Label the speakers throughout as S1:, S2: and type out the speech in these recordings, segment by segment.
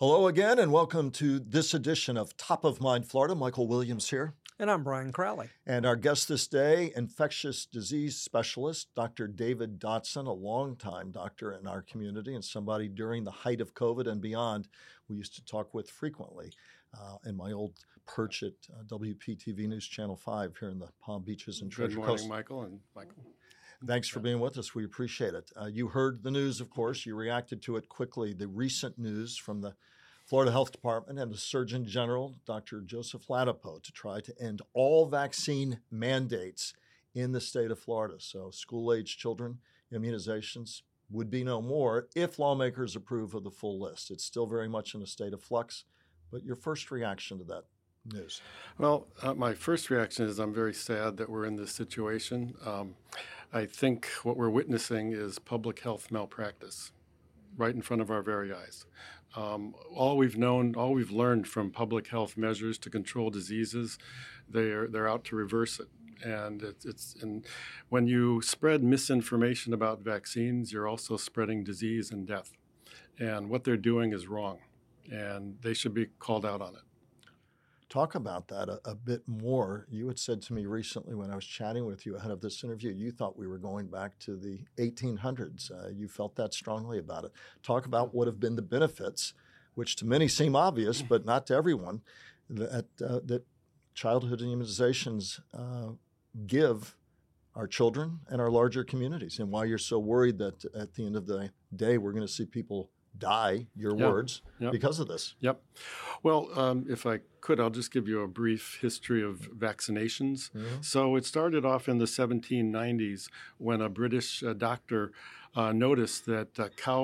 S1: Hello again, and welcome to this edition of Top of Mind Florida. Michael Williams here.
S2: And I'm Brian Crowley.
S1: And our guest this day, infectious disease specialist, Dr. David Dotson, a longtime doctor in our community and somebody during the height of COVID and beyond we used to talk with frequently in my old perch at WPTV News Channel 5 here in the Palm Beaches and Treasure Coast.
S3: Good morning, Michael and Michael.
S1: Thanks for being with us. We appreciate it. You heard the news, of course. You reacted to it quickly. The recent news from the Florida Health Department and the Surgeon General, Dr. Joseph Ladapo, to try to end all vaccine mandates in the state of Florida. So school-age children, immunizations would be no more if lawmakers approve of the full list. It's still very much in a state of flux. But your first reaction to that news?
S3: Well, my first reaction is I'm very sad that we're in this situation. I think what we're witnessing is public health malpractice right in front of our very eyes. All we've learned from public health measures to control diseases, they're out to reverse it. And when you spread misinformation about vaccines, you're also spreading disease and death. And what they're doing is wrong, and they should be called out on it.
S1: Talk about that a bit more. You had said to me recently when I was chatting with you ahead of this interview, you thought we were going back to the 1800s. You felt that strongly about it. Talk about what have been the benefits, which to many seem obvious, but not to everyone, that childhood immunizations give our children and our larger communities, and why you're so worried that at the end of the day we're going to see people die, your words, because of this.
S3: Yep. Well, if I could, I'll just give you a brief history of vaccinations. Mm-hmm. So it started off in the 1790s when a British doctor noticed that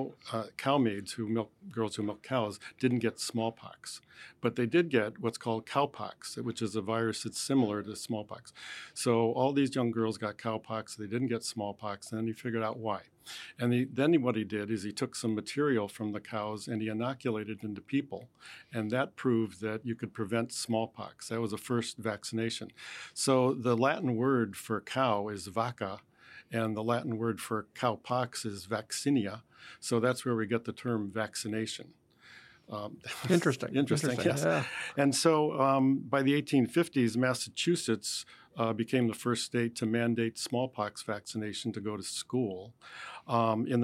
S3: cow maids girls who milk cows didn't get smallpox, but they did get what's called cowpox, which is a virus that's similar to smallpox. So all these young girls got cowpox, they didn't get smallpox, and then he figured out why. And then what he did is he took some material from the cows and he inoculated into people, and that proved that you could prevent smallpox. That was the first vaccination. So the Latin word for cow is vacca, and the Latin word for cowpox is vaccinia. So that's where we get the term vaccination.
S2: Interesting.
S3: Yes.
S2: Yeah.
S3: And so by the 1850s, Massachusetts became the first state to mandate smallpox vaccination to go to school. In the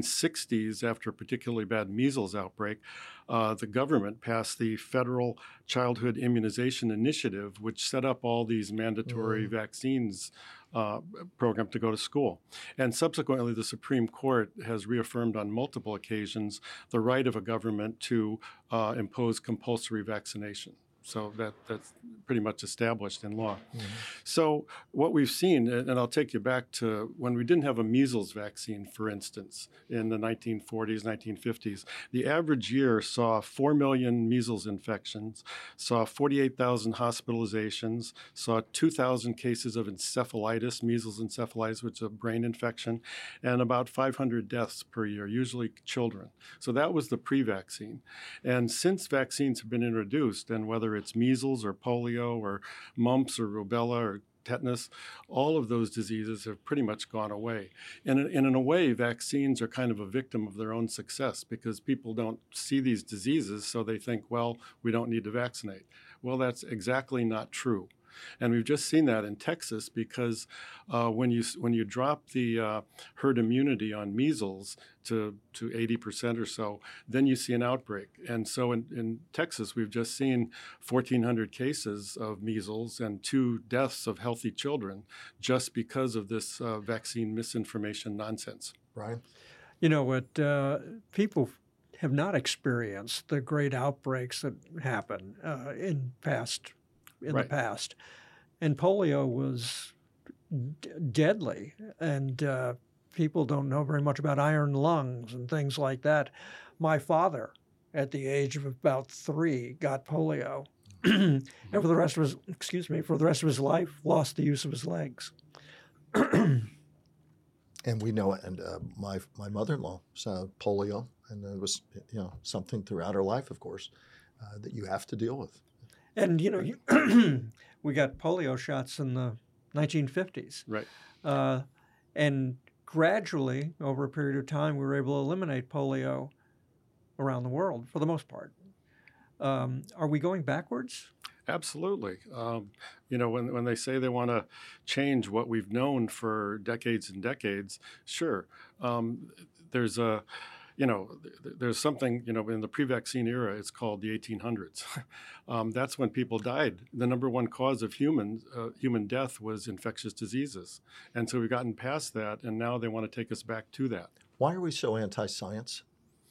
S3: 1960s, after a particularly bad measles outbreak, the government passed the Federal Childhood Immunization Initiative, which set up all these mandatory vaccines program to go to school. And subsequently, the Supreme Court has reaffirmed on multiple occasions the right of a government to impose compulsory vaccination. So that's pretty much established in law. Mm-hmm. So what we've seen, and I'll take you back to when we didn't have a measles vaccine, for instance, in the 1940s, 1950s, the average year saw 4 million measles infections, saw 48,000 hospitalizations, saw 2,000 cases of encephalitis, measles encephalitis, which is a brain infection, and about 500 deaths per year, usually children. So that was the pre-vaccine. And since vaccines have been introduced, and whether it's measles or polio or mumps or rubella or tetanus, all of those diseases have pretty much gone away. And in a way, vaccines are kind of a victim of their own success because people don't see these diseases, so they think, well, we don't need to vaccinate. Well, that's exactly not true. And we've just seen that in Texas because when you drop the herd immunity on measles to 80% or so, then you see an outbreak. And so in Texas, we've just seen 1,400 cases of measles and 2 deaths of healthy children just because of this vaccine misinformation nonsense.
S1: Brian?
S2: You know what? People have not experienced the great outbreaks that happen in the past. And polio was deadly, and people don't know very much about iron lungs and things like that. My father, at the age of about 3, got polio, and for the rest of his life, lost the use of his legs.
S1: And we know, and my mother-in-law saw polio, and it was something throughout her life, of course, that you have to deal with.
S2: And we got polio shots in the 1950s,
S3: right?
S2: And gradually, over a period of time, we were able to eliminate polio around the world for the most part. Are we going backwards?
S3: Absolutely. When they say they want to change what we've known for decades and decades, sure. There's a, there's something, in the pre-vaccine era, it's called the 1800s. That's when people died. The number one cause of human death was infectious diseases. And so we've gotten past that, and now they want to take us back to that.
S1: Why are we so anti-science?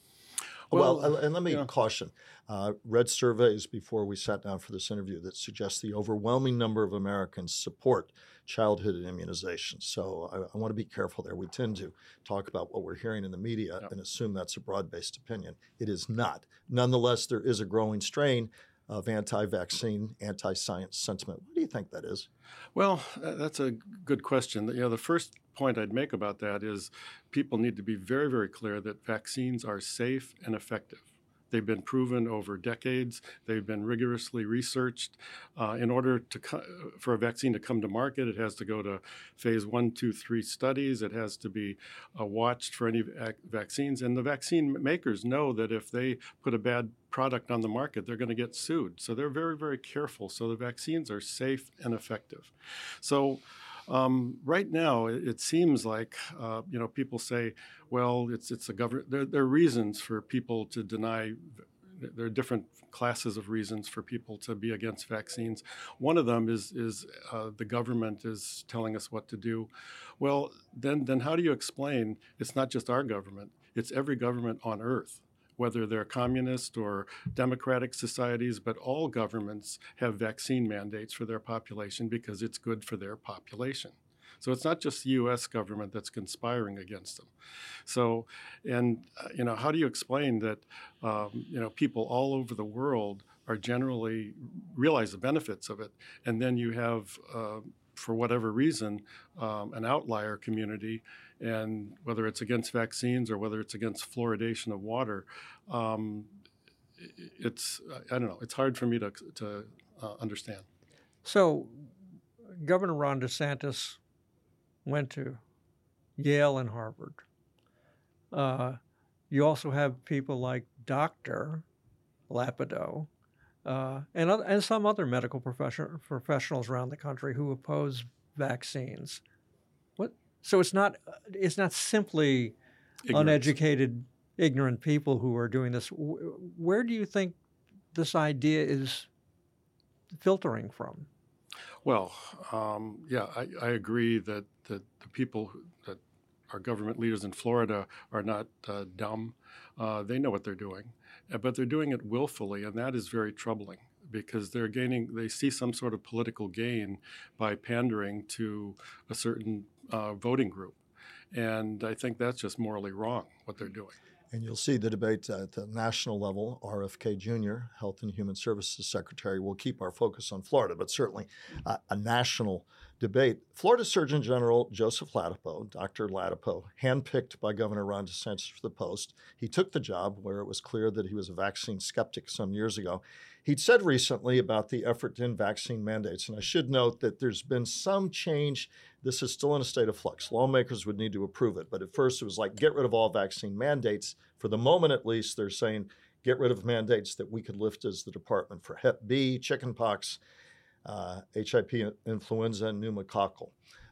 S3: Well,
S1: And let me caution. Read surveys before we sat down for this interview that suggest the overwhelming number of Americans support childhood immunization. So I want to be careful there. We tend to talk about what we're hearing in the media and assume that's a broad-based opinion. It is not. Nonetheless, there is a growing strain of anti-vaccine, anti-science sentiment. What do you think that is?
S3: Well, that's a good question. The first point I'd make about that is people need to be very, very clear that vaccines are safe and effective. They've been proven over decades. They've been rigorously researched. In order for a vaccine to come to market, it has to go to phase 1, 2, 3 studies. It has to be watched for any vaccines. And the vaccine makers know that if they put a bad product on the market, they're going to get sued. So they're very, very careful. So the vaccines are safe and effective. So right now, it seems like people say, well, it's a government. There are reasons for people to deny. There are different classes of reasons for people to be against vaccines. One of them is the government is telling us what to do. Well, then how do you explain it's not just our government? It's every government on Earth, whether they're communist or democratic societies, but all governments have vaccine mandates for their population because it's good for their population. So it's not just the U.S. government that's conspiring against them. So, how do you explain that, people all over the world are generally realize the benefits of it, and then you have, for whatever reason, an outlier community, and whether it's against vaccines or whether it's against fluoridation of water, it's hard for me to understand.
S2: So, Governor Ron DeSantis went to Yale and Harvard. You also have people like Dr. Lapido and some other medical professionals around the country who oppose vaccines. So it's not simply uneducated, ignorant people who are doing this. Where do you think this idea is filtering from?
S3: Well, I agree that the people that are government leaders in Florida are not dumb. They know what they're doing, but they're doing it willfully, and that is very troubling because they see some sort of political gain by pandering to a certain voting group. And I think that's just morally wrong, what they're doing.
S1: And you'll see the debate at the national level. RFK Jr., Health and Human Services Secretary, will keep our focus on Florida, but certainly a national debate. Florida Surgeon General Joseph Ladapo, Dr. Ladapo, handpicked by Governor Ron DeSantis for the post. He took the job where it was clear that he was a vaccine skeptic some years ago. He'd said recently about the effort to end vaccine mandates, and I should note that there's been some change. This is still in a state of flux. Lawmakers would need to approve it, but at first it was like, get rid of all vaccine mandates. For the moment, at least, they're saying, get rid of mandates that we could lift as the department for Hep B, chickenpox, HIP influenza, and pneumococcal.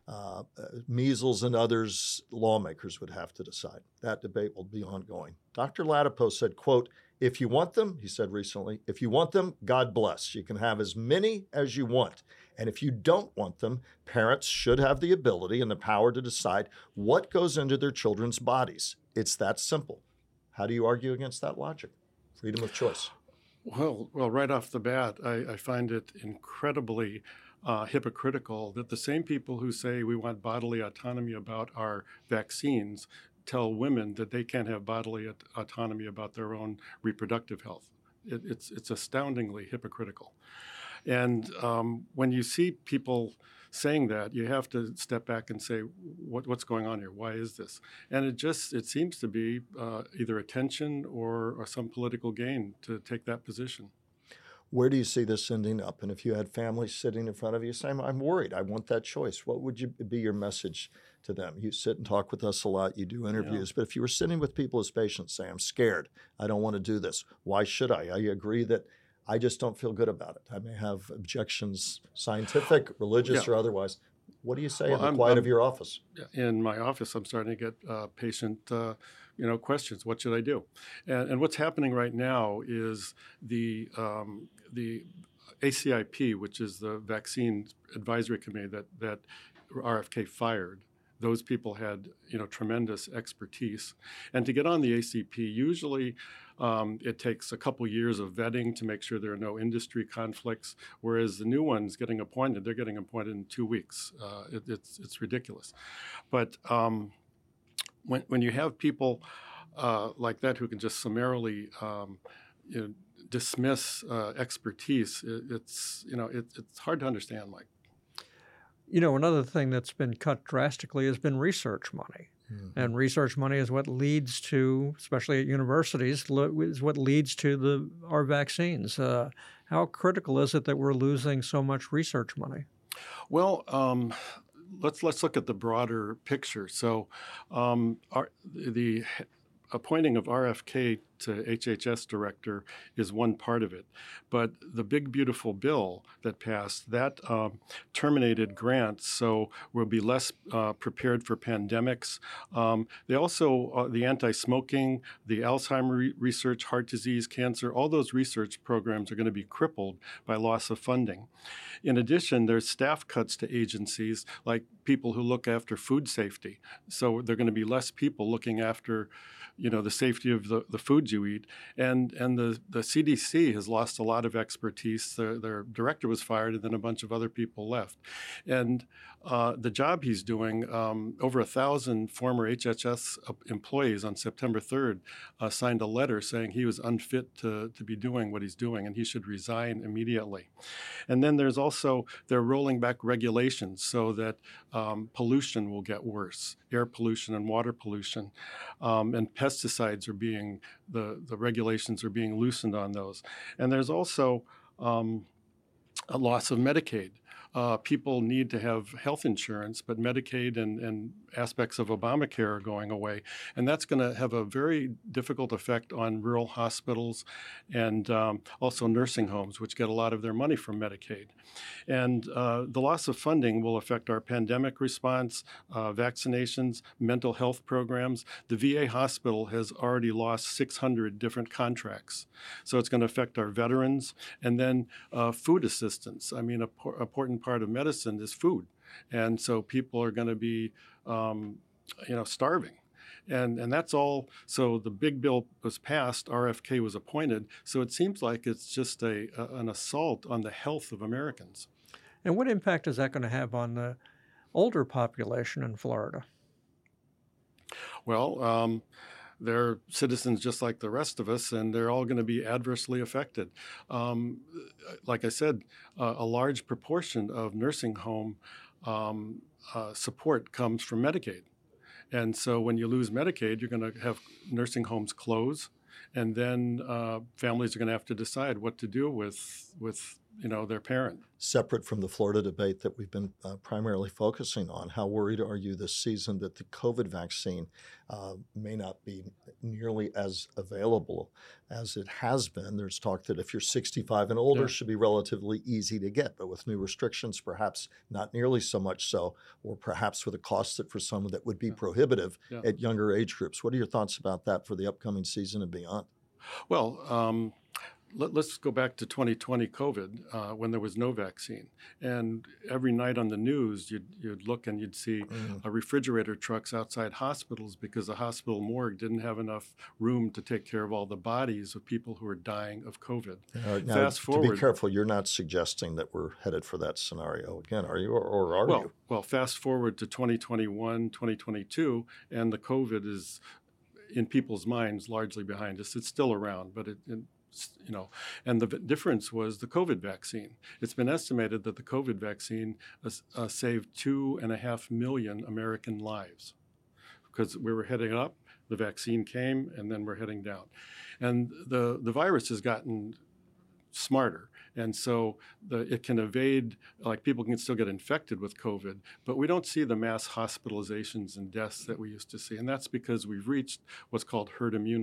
S1: Measles and others, lawmakers would have to decide. That debate will be ongoing. Dr. Ladapo said, quote, if you want them, he said recently, if you want them, God bless. You can have as many as you want. And if you don't want them, parents should have the ability and the power to decide what goes into their children's bodies. It's that simple. How do you argue against that logic? Freedom of choice.
S3: Well, right off the bat, I find it incredibly hypocritical that the same people who say we want bodily autonomy about our vaccines tell women that they can't have bodily autonomy about their own reproductive health. It's astoundingly hypocritical. And when you see people saying that, you have to step back and say, what's going on here? Why is this? And it seems to be either attention or some political gain to take that position.
S1: Where do you see this ending up? And if you had families sitting in front of you saying, I'm worried, I want that choice, what would be your message to them? You sit and talk with us a lot, you do interviews, but if you were sitting with people as patients saying, I'm scared, I don't want to do this, why should I? I agree that I just don't feel good about it. I may have objections, scientific, religious,
S3: Yeah.
S1: or otherwise. What do you say
S3: Well,
S1: in the quiet of your office?
S3: In my office, I'm starting to get patient, questions. What should I do? And what's happening right now is the ACIP, which is the Vaccine Advisory Committee that RFK fired. Those people had, tremendous expertise. And to get on the ACP, usually it takes a couple years of vetting to make sure there are no industry conflicts, whereas the new ones they're getting appointed in 2 weeks. It's ridiculous. But when you have people like that who can just summarily dismiss expertise, it's hard to understand, Mike.
S2: Another thing that's been cut drastically has been research money. Mm-hmm. And research money is what leads to, especially at universities, is what leads to our vaccines. How critical is it that we're losing so much research money?
S3: Well, let's look at the broader picture. So the appointing of RFK to HHS director is one part of it. But the big, beautiful bill that passed, that terminated grants, so we'll be less prepared for pandemics. They also, the anti-smoking, the Alzheimer's research, heart disease, cancer, all those research programs are going to be crippled by loss of funding. In addition, there's staff cuts to agencies like people who look after food safety. So there are going to be less people looking after the safety of the foods you eat. And the CDC has lost a lot of expertise. Their director was fired, and then a bunch of other people left. And the job he's doing, over 1,000 former HHS employees on September 3rd signed a letter saying he was unfit to be doing what he's doing, and he should resign immediately. And then they're rolling back regulations so that pollution will get worse, air pollution and water pollution, and pesticides are the regulations are being loosened on those. And there's also a loss of Medicaid. People need to have health insurance, but Medicaid and aspects of Obamacare are going away. And that's going to have a very difficult effect on rural hospitals and also nursing homes, which get a lot of their money from Medicaid. And the loss of funding will affect our pandemic response, vaccinations, mental health programs. The VA hospital has already lost 600 different contracts. So it's going to affect our veterans. And then food assistance. I mean, an important part of medicine is food. And so people are going to be, starving. And that's all. So the big bill was passed, RFK was appointed. So it seems like it's just an assault on the health of Americans.
S2: And what impact is that going to have on the older population in Florida?
S3: Well, they're citizens just like the rest of us, and they're all going to be adversely affected. Like I said, a large proportion of nursing home support comes from Medicaid. And so when you lose Medicaid, you're going to have nursing homes close, and then families are going to have to decide what to do with their parent.
S1: Separate from the Florida debate that we've been primarily focusing on, how worried are you this season that the COVID vaccine may not be nearly as available as it has been? There's talk that if you're 65 and older, should be relatively easy to get, but with new restrictions, perhaps not nearly so much so, or perhaps with a cost that for some that would be prohibitive at younger age groups. What are your thoughts about that for the upcoming season and beyond?
S3: Well, let's go back to 2020 COVID when there was no vaccine. And every night on the news, you'd look and you'd see refrigerator trucks outside hospitals because the hospital morgue didn't have enough room to take care of all the bodies of people who were dying of COVID.
S1: Now, fast forward, to be careful, you're not suggesting that we're headed for that scenario again, are you? Or are you?
S3: Well, fast forward to 2021, 2022, and the COVID is in people's minds largely behind us. It's still around, but and the difference was the COVID vaccine. It's been estimated that the COVID vaccine saved 2.5 million American lives because we were heading up, the vaccine came, and then we're heading down. And the virus has gotten smarter. And so it can evade, like people can still get infected with COVID, but we don't see the mass hospitalizations and deaths that we used to see. And that's because we've reached what's called herd immunity.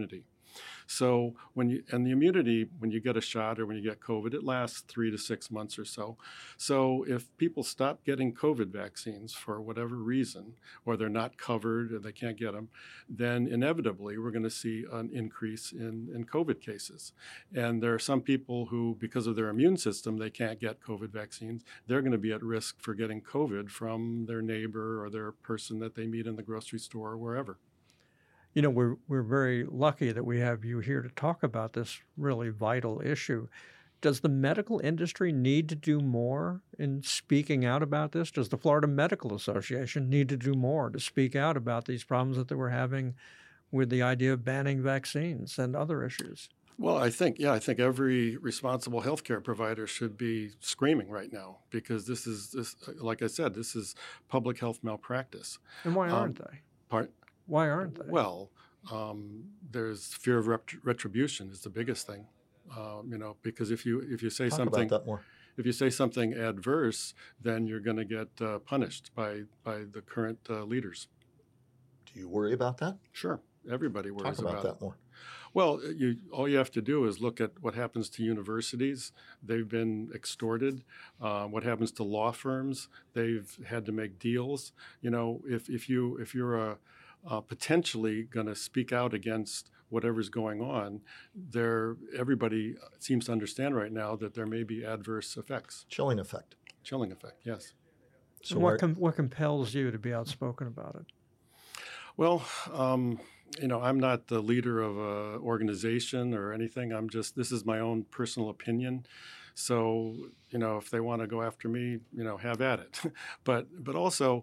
S3: So and the immunity, when you get a shot or when you get COVID, it lasts 3 to 6 months or so. So if people stop getting COVID vaccines for whatever reason, or they're not covered or they can't get them, then inevitably we're going to see an increase in COVID cases. And there are some people who, because of their immune system, they can't get COVID vaccines. They're going to be at risk for getting COVID from their neighbor or their person that they meet in the grocery store or wherever.
S2: You know, we're very lucky that we have you here to talk about this really vital issue. Does the medical industry need to do more in speaking out about this? Does the Florida Medical Association need to do more to speak out about these problems that they were having with the idea of banning vaccines and other issues?
S3: Well, I think every responsible healthcare provider should be screaming right now, because this, like I said, this is public health malpractice.
S2: And why aren't they? Why aren't they?
S3: Well, there's fear of retribution is the biggest thing. Because if you say
S1: Talk
S3: something,
S1: about that more.
S3: if you say something adverse, then you're going to get punished by the current leaders.
S1: Do you worry about that?
S3: Sure, everybody worries
S1: Talk about that
S3: it.
S1: more.
S3: Well, all you have to do is look at what happens to universities. They've been extorted. What happens to law firms? They've had to make deals. If you're potentially going to speak out against whatever's going on, everybody seems to understand right now that there may be adverse effects.
S1: Chilling effect.
S3: Chilling effect, yes.
S2: So what compels you to be outspoken about it?
S3: Well, I'm not the leader of an organization or anything. This is my own personal opinion. So, if they want to go after me, have at it. But also,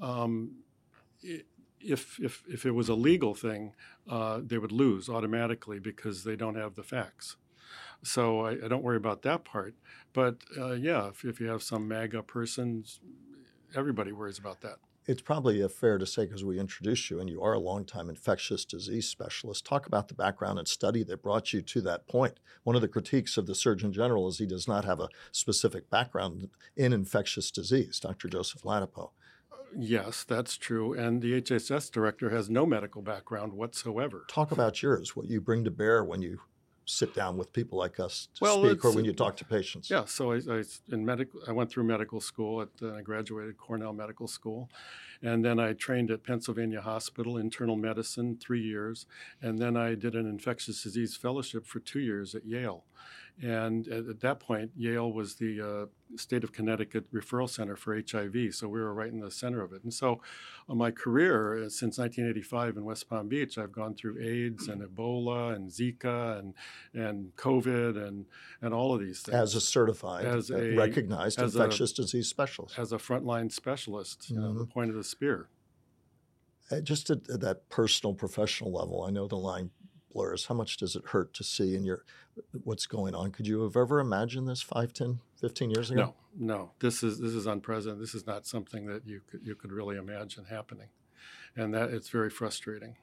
S3: if it was a legal thing, they would lose automatically because they don't have the facts. So I don't worry about that part. But if you have some MAGA person, everybody worries about that.
S1: It's probably fair to say, because we introduced you and you are a longtime infectious disease specialist, talk about the background and study that brought you to that point. One of the critiques of the Surgeon General is he does not have a specific background in infectious disease, Dr. Joseph Ladapo.
S3: Yes, that's true. And the HHS director has no medical background whatsoever.
S1: Talk about yours, what you bring to bear when you sit down with people like us to speak or when you talk to patients.
S3: Yeah, so I went through medical school. I graduated Cornell Medical School. And then I trained at Pennsylvania Hospital, internal medicine, 3 years. And then I did an infectious disease fellowship for 2 years at Yale. And at that point, Yale was the state of Connecticut referral center for HIV, so we were right in the center of it. And so my career since 1985 in West Palm Beach, I've gone through AIDS and Ebola and Zika and COVID and all of these things.
S1: As a certified, recognized infectious disease specialist.
S3: As a frontline specialist, the point of the spear.
S1: Just at that personal, professional level, I know the line blurs. How much does it hurt to see what's going on? Could you have ever imagined this 5, 10, 15 years ago?
S3: No. This is unprecedented. This is not something that you could really imagine happening, and that it's very frustrating.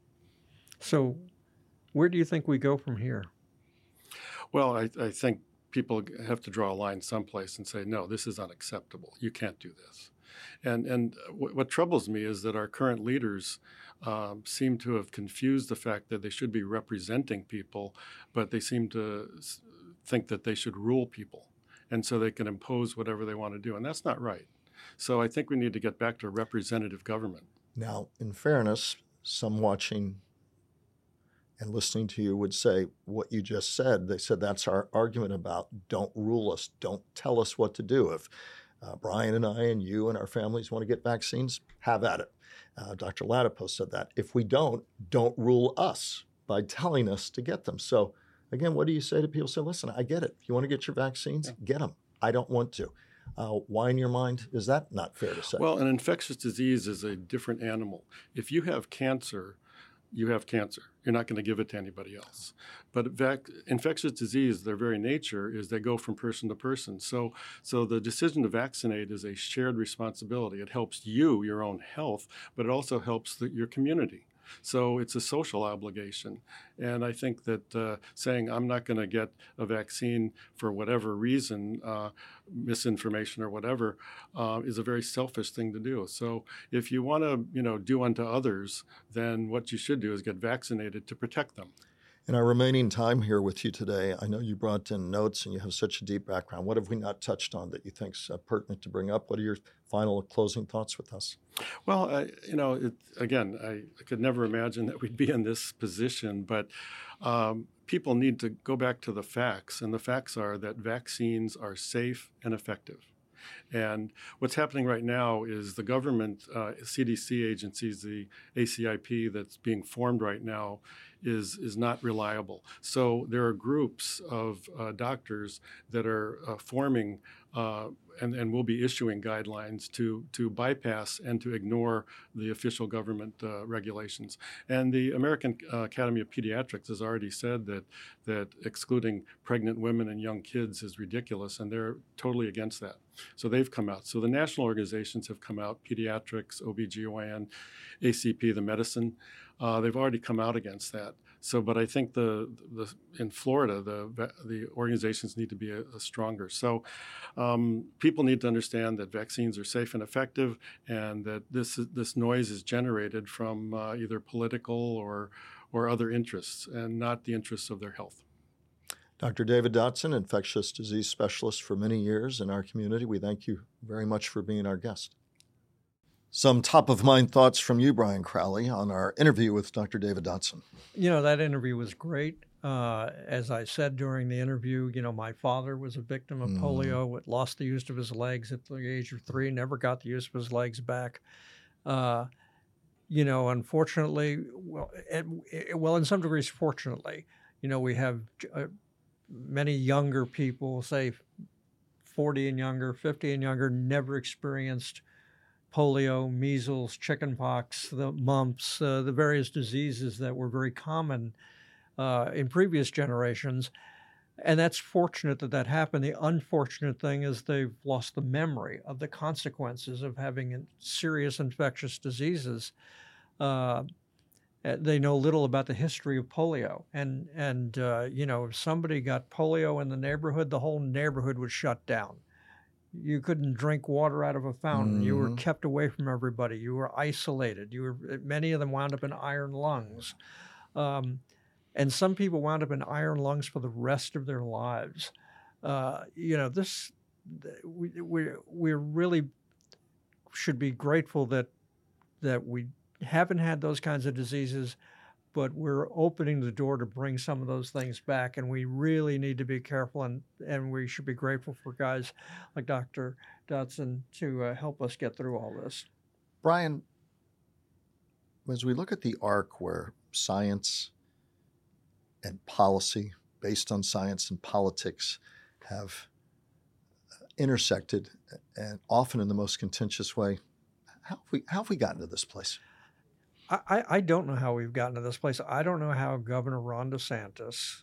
S2: So, where do you think we go from here?
S3: Well, I think people have to draw a line someplace and say, no, this is unacceptable. You can't do this. And what troubles me is that our current leaders seem to have confused the fact that they should be representing people, but they seem to think that they should rule people, and so they can impose whatever they want to do, and that's not right. So I think we need to get back to representative government.
S1: Now, in fairness, some watching and listening to you would say what you just said. They said that's our argument about don't rule us, don't tell us what to do. If Brian and I and you and our families want to get vaccines, have at it. Dr. Ladapo said that. If we don't rule us by telling us to get them. So again, what do you say to people? Say, listen, I get it. If you want to get your vaccines, get them. I don't want to. Why in your mind is that not fair to say?
S3: Well, an infectious disease is a different animal. If you have cancer, you have cancer. You're not going to give it to anybody else. But infectious disease, their very nature is they go from person to person. So the decision to vaccinate is a shared responsibility. It helps you, your own health, but it also helps your community. So it's a social obligation. And I think that saying I'm not going to get a vaccine for whatever reason, misinformation or whatever, is a very selfish thing to do. So if you want to, do unto others, then what you should do is get vaccinated to protect them.
S1: In our remaining time here with you today, I know you brought in notes and you have such a deep background. What have we not touched on that you think is pertinent to bring up? What are your final closing thoughts with us?
S3: Well, I could never imagine that we'd be in this position, but people need to go back to the facts, and the facts are that vaccines are safe and effective. And what's happening right now is the government CDC agencies, the ACIP that's being formed right now, is not reliable. So there are groups of doctors that are forming and will be issuing guidelines to bypass and to ignore the official government regulations. And the American Academy of Pediatrics has already said that excluding pregnant women and young kids is ridiculous, and they're totally against that. So they've come out. So the national organizations have come out, pediatrics, OBGYN, ACP, the medicine. They've already come out against that. So, but I think in Florida, the organizations need to be stronger. So, people need to understand that vaccines are safe and effective, and that this noise is generated from either political or other interests, and not the interests of their health.
S1: Dr. David Dotson, infectious disease specialist for many years in our community, we thank you very much for being our guest. Some top-of-mind thoughts from you, Brian Crowley, on our interview with Dr. David Dotson.
S2: That interview was great. As I said during the interview, my father was a victim of polio, lost the use of his legs at the age of 3, never got the use of his legs back. Unfortunately, in some degrees, fortunately, we have many younger people, say 40 and younger, 50 and younger, never experienced polio, measles, chickenpox, the mumps, the various diseases that were very common in previous generations. And that's fortunate that happened. The unfortunate thing is they've lost the memory of the consequences of having serious infectious diseases. They know little about the history of polio. And if somebody got polio in the neighborhood, the whole neighborhood was shut down. You couldn't drink water out of a fountain. You were kept away from everybody. You were isolated. Many of them wound up in iron lungs. And some people wound up in iron lungs for the rest of their lives. We really should be grateful that we haven't had those kinds of diseases, but we're opening the door to bring some of those things back, and we really need to be careful, and we should be grateful for guys like Dr. Dotson to help us get through all this.
S1: Brian, as we look at the arc where science and policy, based on science and politics, have intersected, and often in the most contentious way, how have we gotten to this place?
S2: I don't know how we've gotten to this place. I don't know how Governor Ron DeSantis,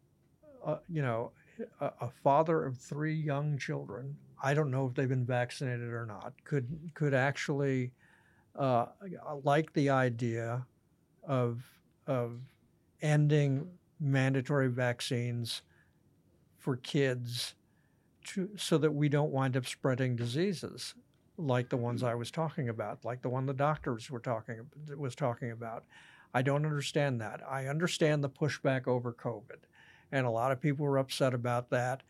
S2: a father of 3 young children, I don't know if they've been vaccinated or not, could actually like the idea of ending mandatory vaccines for kids so that we don't wind up spreading diseases like the ones I was talking about, like the one the doctors was talking about. I don't understand that. I understand the pushback over COVID, and a lot of people were upset about that.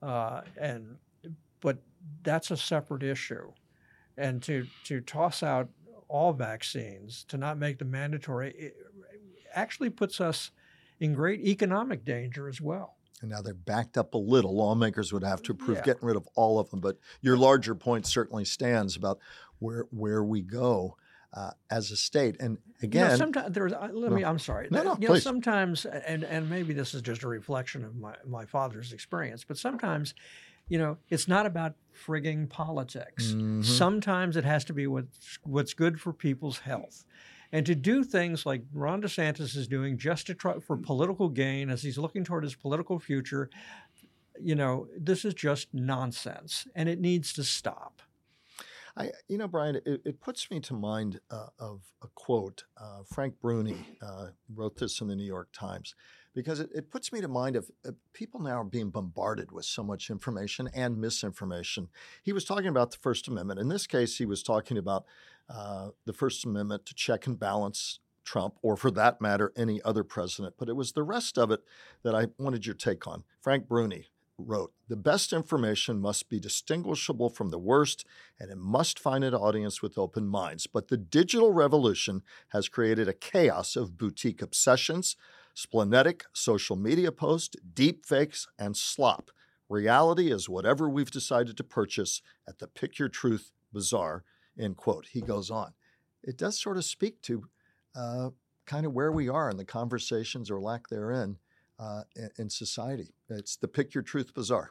S2: But that's a separate issue. And to toss out all vaccines, to not make them mandatory, it actually puts us in great economic danger as well.
S1: And now they're backed up a little. Lawmakers would have to approve getting rid of all of them. But your larger point certainly stands about where we go as a state. And again,
S2: sometimes I'm sorry.
S1: Please.
S2: Sometimes, and maybe this is just a reflection of my father's experience, but sometimes, it's not about frigging politics. Sometimes it has to be what's good for people's health. And to do things like Ron DeSantis is doing just to try for political gain as he's looking toward his political future, this is just nonsense, and it needs to stop.
S1: Brian, it puts me to mind of a quote. Frank Bruni wrote this in the New York Times, because it puts me to mind of people now are being bombarded with so much information and misinformation. He was talking about the First Amendment. In this case, he was talking about the First Amendment to check and balance Trump, or for that matter, any other president, but it was the rest of it that I wanted your take on. Frank Bruni wrote, "The best information must be distinguishable from the worst, and it must find an audience with open minds. But the digital revolution has created a chaos of boutique obsessions, splenetic social media posts, deep fakes, and slop. Reality is whatever we've decided to purchase at the Pick Your Truth Bazaar," end quote. He goes on. It does sort of speak to kind of where we are in the conversations or lack therein in society. It's the Pick Your Truth Bazaar.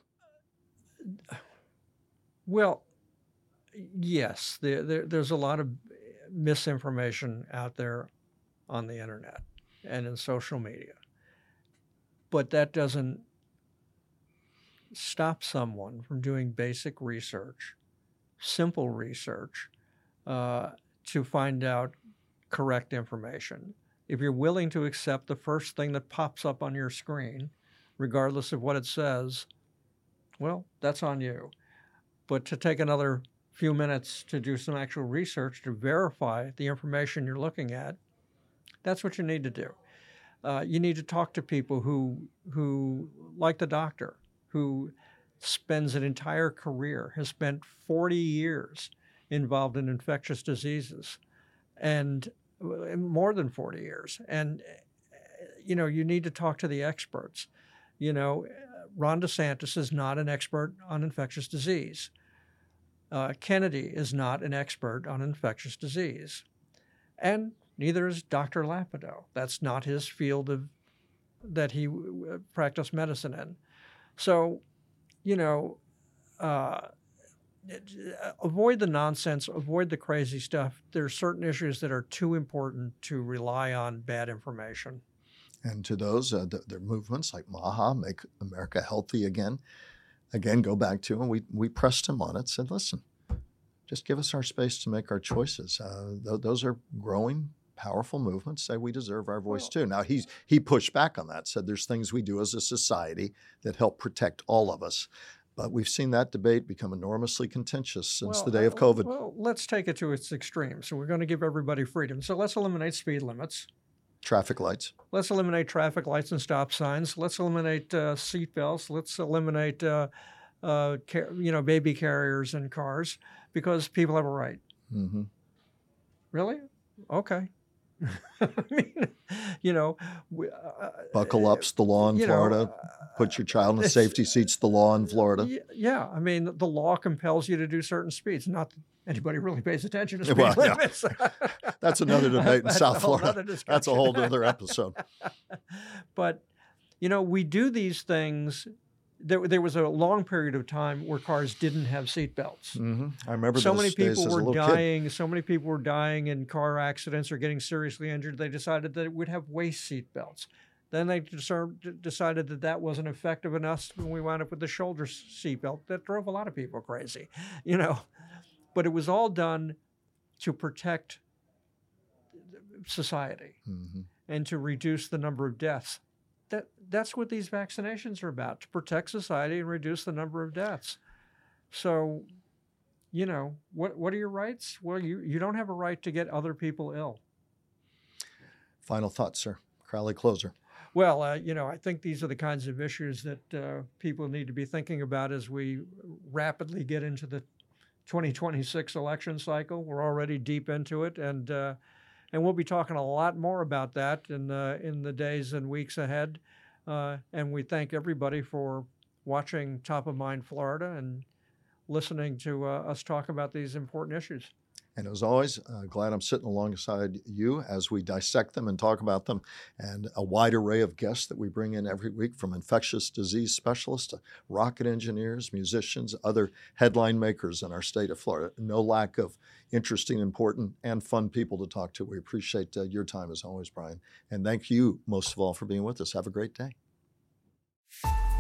S2: Well, yes, there's a lot of misinformation out there on the internet and in social media. But that doesn't stop someone from doing basic research, simple research, to find out correct information. If you're willing to accept the first thing that pops up on your screen, regardless of what it says, well, that's on you. But to take another few minutes to do some actual research to verify the information you're looking at, that's what you need to do. You need to talk to people who, like the doctor, who spends an entire career, has spent 40 years involved in infectious diseases, and more than 40 years. And, you need to talk to the experts. Ron DeSantis is not an expert on infectious disease. Kennedy is not an expert on infectious disease. And neither is Dr. Lapido. That's not his field that he practiced medicine in. So, avoid the nonsense, avoid the crazy stuff. There are certain issues that are too important to rely on bad information.
S1: And to those, there are movements like MAHA, Make America Healthy Again. Again, go back to him. We pressed him on it, said, listen, just give us our space to make our choices. Those are growing, powerful movements. Say we deserve our voice too. Now, he pushed back on that, said there's things we do as a society that help protect all of us. But we've seen that debate become enormously contentious since the day of COVID.
S2: Well, let's take it to its extreme. So we're going to give everybody freedom. So let's eliminate speed limits.
S1: Traffic lights.
S2: Let's eliminate traffic lights and stop signs. Let's eliminate seat belts. Let's eliminate, baby carriers in cars because people have a right.
S1: Mm-hmm.
S2: Really? Okay. I mean,
S1: buckle up's the law in Florida. Put your child in the safety seat's the law in Florida.
S2: Yeah, I mean, the law compels you to do certain speeds. Not that anybody really pays attention to speed limits.
S1: Yeah. That's another debate in South Florida. That's a whole other episode.
S2: But, we do these things. There was a long period of time where cars didn't have seatbelts.
S1: Mm-hmm. I remember
S2: so
S1: those
S2: many people
S1: days as a
S2: were
S1: little
S2: dying.
S1: kid.
S2: So many people were dying in car accidents or getting seriously injured. They decided that it would have waist seatbelts. Then they decided that wasn't effective enough, and we wound up with the shoulder seatbelt that drove a lot of people crazy, But it was all done to protect society and to reduce the number of deaths. That's what these vaccinations are about, to protect society and reduce the number of deaths. So, what are your rights? Well, you don't have a right to get other people ill.
S1: Final thoughts, sir. Crowley closer.
S2: Well, I think these are the kinds of issues that people need to be thinking about as we rapidly get into the 2026 election cycle. We're already deep into it, and we'll be talking a lot more about that in the days and weeks ahead. And we thank everybody for watching Top of Mind Florida and listening to us talk about these important issues.
S1: And as always, glad I'm sitting alongside you as we dissect them and talk about them, and a wide array of guests that we bring in every week, from infectious disease specialists to rocket engineers, musicians, other headline makers in our state of Florida. No lack of interesting, important, and fun people to talk to. We appreciate your time as always, Brian. And thank you most of all for being with us. Have a great day.